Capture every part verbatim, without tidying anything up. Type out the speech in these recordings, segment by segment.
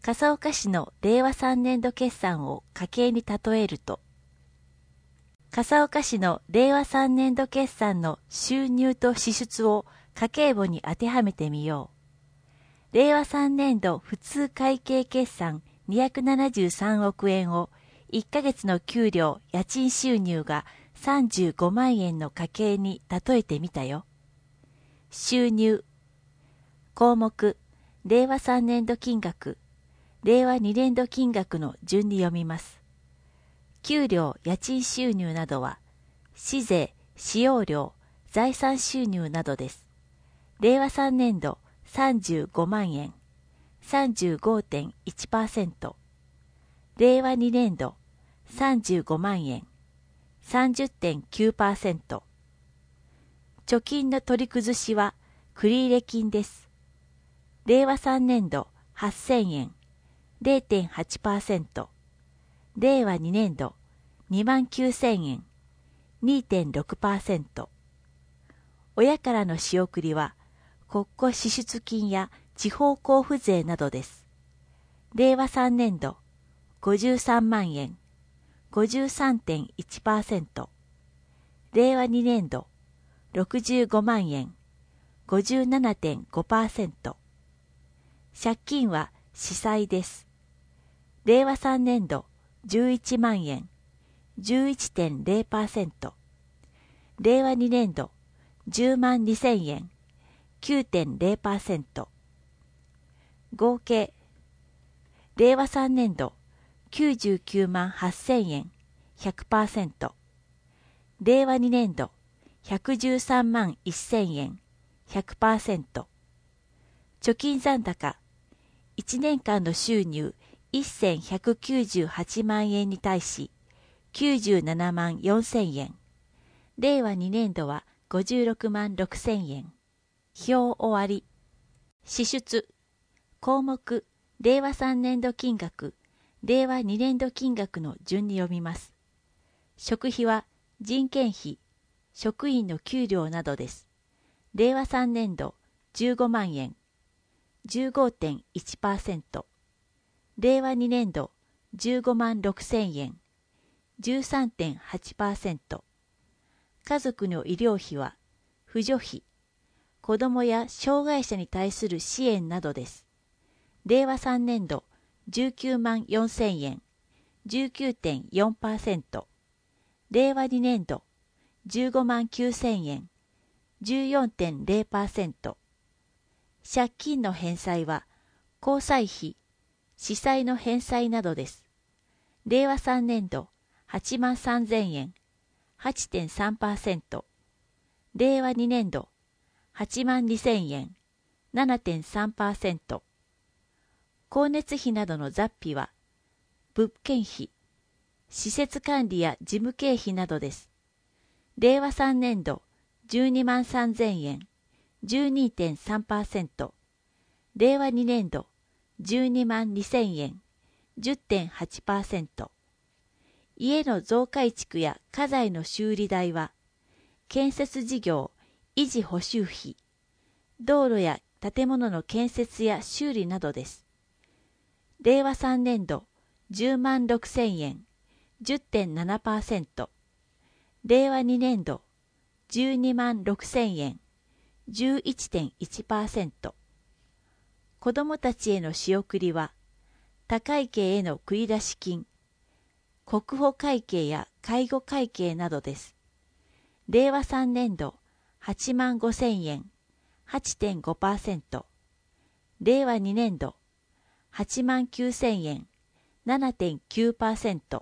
笠岡市のれいわさんねんど決算を家計に例えると、笠岡市のれいわさんねんど決算の収入と支出を家計簿に当てはめてみよう。れいわさんねんど普通会計決算にひゃくななじゅうさんおくえんをいっかげつの給料・家賃収入がさんじゅうごまんえんの家計に例えてみたよ。収入項目れいわさんねんど金額、れいわにねんど金額の順に読みます。給料・家賃収入などは市税・使用料・財産収入などです。れいわさんねんどさんじゅうごまんえん さんじゅうごてんいちパーセント、 れいわにねんどさんじゅうごまんえん さんじゅってんきゅうパーセント。 貯金の取り崩しは繰入金です。れいわさんねんどはっせんえん れいてんはちパーセント、れいわにねんどにまんきゅうせんえん にてんろくパーセント。 親からの仕送りは国庫支出金や地方交付税などです。れいわさんねんどごじゅうさんまんえん ごじゅうさんてんいちパーセント、れいわにねんどろくじゅうごまんえん ごじゅうななてんごパーセント。 借金は市債です。れいわさんねんどじゅういちまんえん じゅういってんれいパーセント、れいわにねんどじゅうまんにせんえん きゅうてんれいパーセント。 合計れいわさんねんどきゅうじゅうきゅうまんはっせんえん ひゃくパーセント、れいわにねんどひゃくじゅうさんまんせんえん ひゃくパーセント。 貯金残高いちねんかんの収入せんひゃくきゅうじゅうはちまんえんに対しきゅうじゅうななまんよんせんえん、れいわにねんどはごじゅうろくまんろくせんえん。表終わり。支出項目れいわさんねんど金額、れいわにねんど金額の順に読みます。食費は人件費、職員の給料などです。れいわさんねんどじゅうごまんえん じゅうごてんいちパーセント、れいわにねんどじゅうごまんろくせんえん じゅうさんてんはちパーセント。家族の医療費は扶助費、子どもや障害者に対する支援などです。れいわさんねんどじゅうきゅうまんよんせんえん じゅうきゅうてんよんパーセント、れいわにねんどじゅうごまんきゅうせんえん じゅうよんてんれいパーセント。借金の返済は交際費、市債の返済などです。れいわさんねんどはちまんさんぜんえん はちてんさんパーセント、れいわにねんどはちまんにせんえん ななてんさんパーセント。光熱費などの雑費は物件費、施設管理や事務経費などです。れいわさんねんどじゅうにまんさんぜんえん じゅうにてんさんパーセント、れいわにねんどじゅうにまんにせんえん じゅってんはちパーセント。家の増改築や家財の修理代は建設事業維持補修費、道路や建物の建設や修理などです。れいわさんねんどじゅうまんろくせんえん じゅってんななパーセント、れいわにねんどじゅうにまんろくせんえん じゅういってんいちパーセント。子どもたちへの仕送りは他会計への繰出金、国保会計や介護会計などです。れいわさんねんどはちまんごせんえん はちてんごパーセント、れいわにねんどはちまんきゅうせんえん ななてんきゅうパーセント。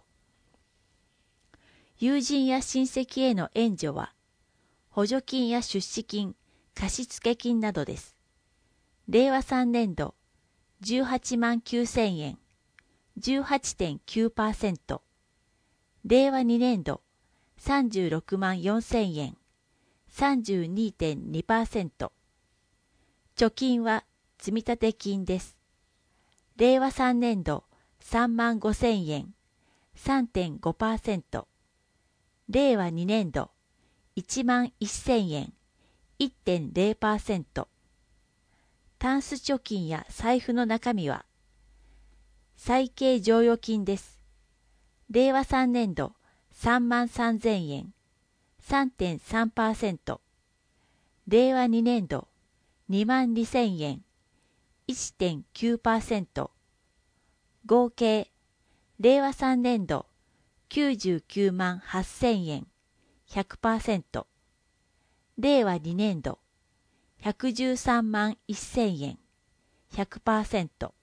友人や親戚への援助は補助金や出資金、貸付金などです。れいわさんねんどじゅうはちまんきゅうせんえん じゅうはちてんきゅうパーセント、れいわにねんどさんじゅうろくまんよんせんえん さんじゅうにてんにパーセント。貯金は積立金です。れいわさんねんどさんまんごせんえん さんてんごパーセント、れいわにねんどいちまんせんえん いってんれいパーセント。タンス貯金や財布の中身は最軽剰余金です。れいわさんねんどさんまんさんぜんえん、さんてんさんパーセント。れいわにねんどにまんにせんえん、いってんきゅうパーセント。合計、れいわさんねんどきゅうじゅうきゅうまんはっせんえん、ひゃくパーセント。れいわにねんどひゃくじゅうさんまんせんえん、ひゃくパーセント。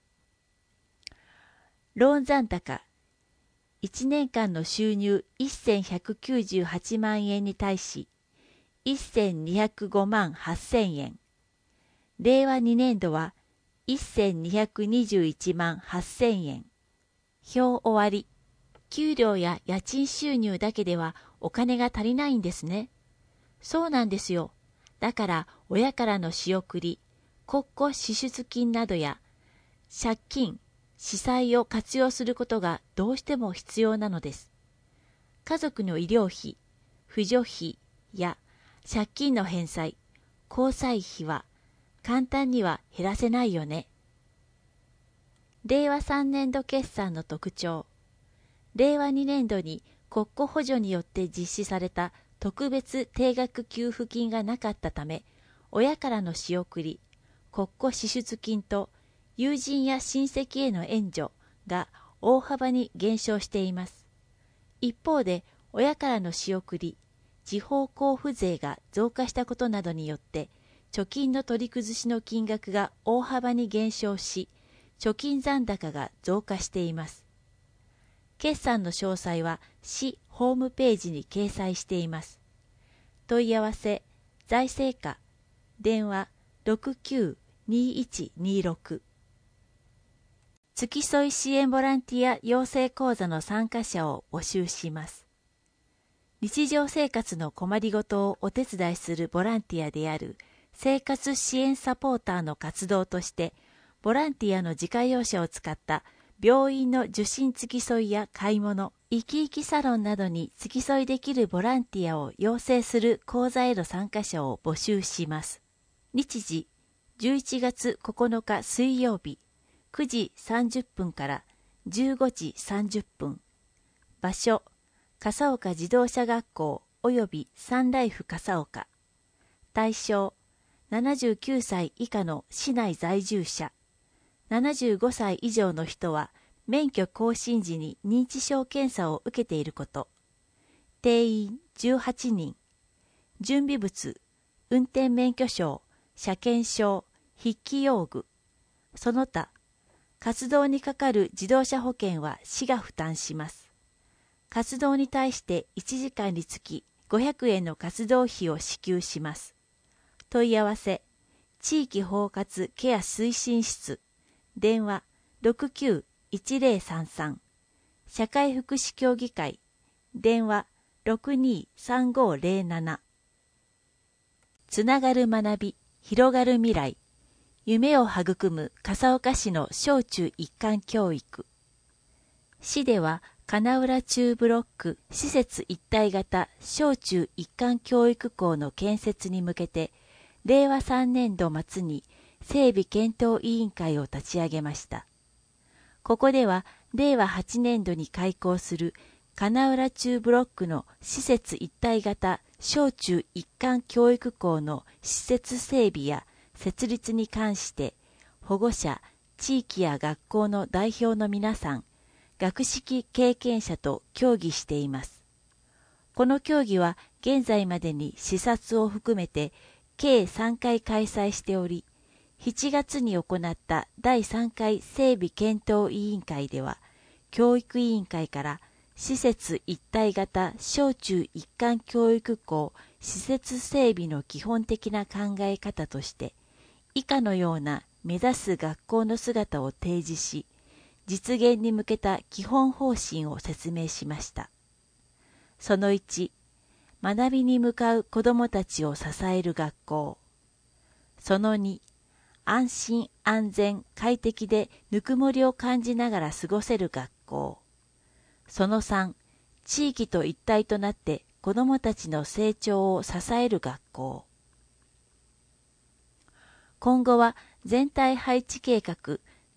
ローン残高、いちねんかんの収入せんひゃくきゅうじゅうはちまんえんに対し、せんにひゃくごまんはっせんえん。れいわにねんどはせんにひゃくにじゅういちまんはっせんえん。表終わり。給料や家賃収入だけではお金が足りないんですね。そうなんですよ。だから親からの仕送り、国庫支出金などや借金、私債を活用することがどうしても必要なのです。家族の医療費、扶助費や借金の返済、交際費は簡単には減らせないよね。れいわさんねんど決算の特徴。れいわにねんどに国庫補助によって実施された特別定額給付金がなかったため、親からの仕送り、国庫支出金と友人や親戚への援助が大幅に減少しています。一方で、親からの仕送り、地方交付税が増加したことなどによって、貯金の取り崩しの金額が大幅に減少し、貯金残高が増加しています。決算の詳細は市ホームページに掲載しています。問い合わせ、財政課、電話 ろくきゅうにいちにろく。付き添い支援ボランティア養成講座の参加者を募集します。日常生活の困りごとをお手伝いするボランティアである生活支援サポーターの活動として、ボランティアの自家用車を使った病院の受診付き添いや買い物、生き生きサロンなどに付き添いできるボランティアを養成する講座への参加者を募集します。日時、じゅういちがつここのか水曜日、くじさんじゅっぷんからじゅうごじさんじゅっぷん。場所、笠岡自動車学校およびサンライフ笠岡。対象、ななじゅうきゅうさい以下の市内在住者。ななじゅうごさい以上の人は免許更新時に認知症検査を受けていること。定員じゅうはちにん。準備物、運転免許証、車検証、筆記用具。その他、活動にかかる自動車保険は市が負担します。活動に対していちじかんにつきごひゃくえんの活動費を支給します。問い合わせ、地域包括ケア推進室。電話 ろくきゅういちぜろさんさん。社会福祉協議会。電話 ろくにさんごぜろなな。つながる学び、広がる未来。夢を育む笠岡市の小中一貫教育。市では金浦中ブロック施設一体型小中一貫教育校の建設に向けて、れいわさんねんど末に整備検討委員会を立ち上げました。ここではれいわはちねんどに開校する金浦中ブロックの施設一体型小中一貫教育校の施設整備や設立に関して保護者、地域や学校の代表の皆さん、学識経験者と協議しています。この協議は現在までに視察を含めて計さんかい開催しており、しちがつに行っただいさんかい整備検討委員会では、教育委員会から施設一体型小中一貫教育校施設整備の基本的な考え方として、以下のような目指す学校の姿を提示し、実現に向けた基本方針を説明しました。そのいち、学びに向かう子どもたちを支える学校。そのに、安心安全快適でぬくもりを感じながら過ごせる学校。そのさん、地域と一体となって子どもたちの成長を支える学校。今後は全体配置計画、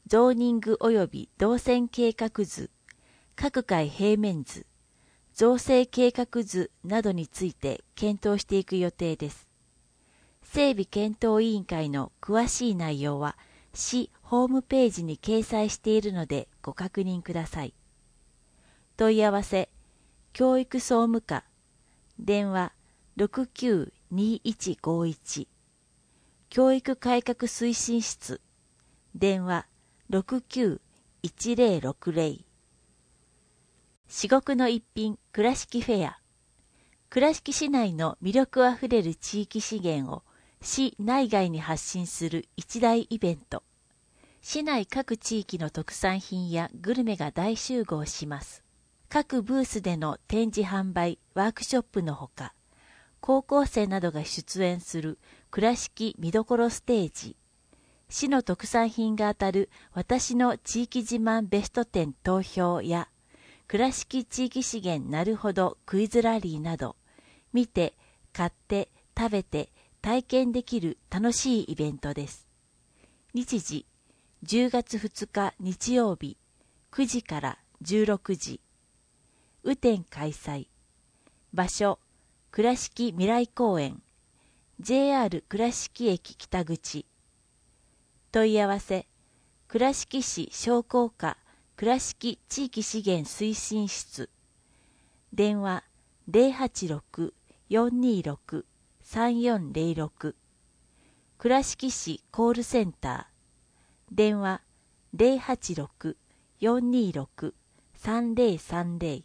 ゾーニング及び動線計画図、各階平面図、造成計画図などについて検討していく予定です。整備検討委員会の詳しい内容は市ホームページに掲載しているのでご確認ください。問い合わせ、教育総務課、電話 ろくきゅう にいちごいち、教育改革推進室、電話 ろくきゅう いちぜろろくぜろ、至極の一品倉敷フェア、倉敷市内の魅力あふれる地域資源を市内外に発信する一大イベント。市内各地域の特産品やグルメが大集合します。各ブースでの展示販売、ワークショップのほか、高校生などが出演する倉敷見どころステージ、市の特産品が当たる私の地域自慢ベストじゅう投票や、倉敷地域資源なるほどクイズラリーなど、見て、買って、食べて、体験できる楽しいイベントです。日時、じゅうがつふつか日曜日、くじからじゅうろくじ。雨天開催。場所、倉敷未来公園。ジェイアール 倉敷駅北口。問い合わせ、倉敷市商工課倉敷地域資源推進室。電話 ゼロはちろく よんにろく さんよんぜろろく。倉敷市コールセンター。電話 ゼロはちろく よんにろく さんぜろさんぜろ。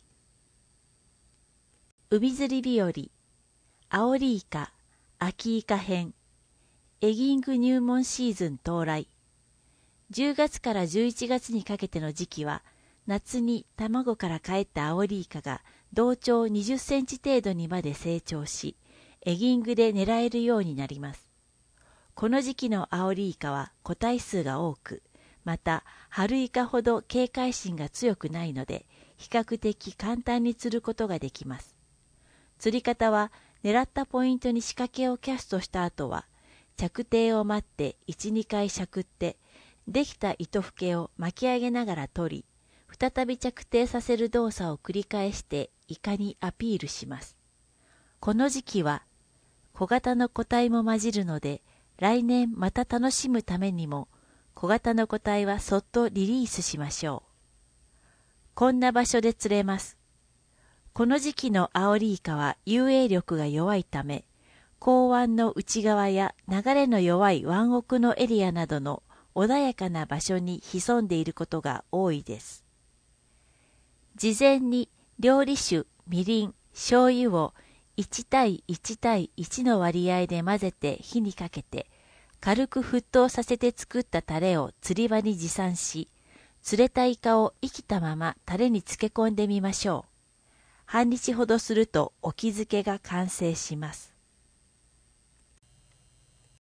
海釣り日和、アオリイカ、秋イカ編、エギング入門シーズン到来。じゅうがつからじゅういちがつにかけての時期は、夏に卵からかえったアオリイカが同長にじゅっセンチ程度にまで成長し、エギングで狙えるようになります。この時期のアオリイカは個体数が多く、また春イカほど警戒心が強くないので、比較的簡単に釣ることができます。釣り方は、狙ったポイントに仕掛けをキャストした後は、着底を待っていち、にかいしゃくって、できた糸ふけを巻き上げながら取り、再び着底させる動作を繰り返してイカにアピールします。この時期は、小型の個体も混じるので、来年また楽しむためにも、小型の個体はそっとリリースしましょう。こんな場所で釣れます。この時期のアオリイカは遊泳力が弱いため、港湾の内側や流れの弱い湾奥のエリアなどの穏やかな場所に潜んでいることが多いです。事前に料理酒、みりん、醤油をいちたいいちたいいちの割合で混ぜて火にかけて、軽く沸騰させて作ったタレを釣り場に持参し、釣れたイカを生きたままタレに漬け込んでみましょう。半日ほどすると沖漬けが完成します。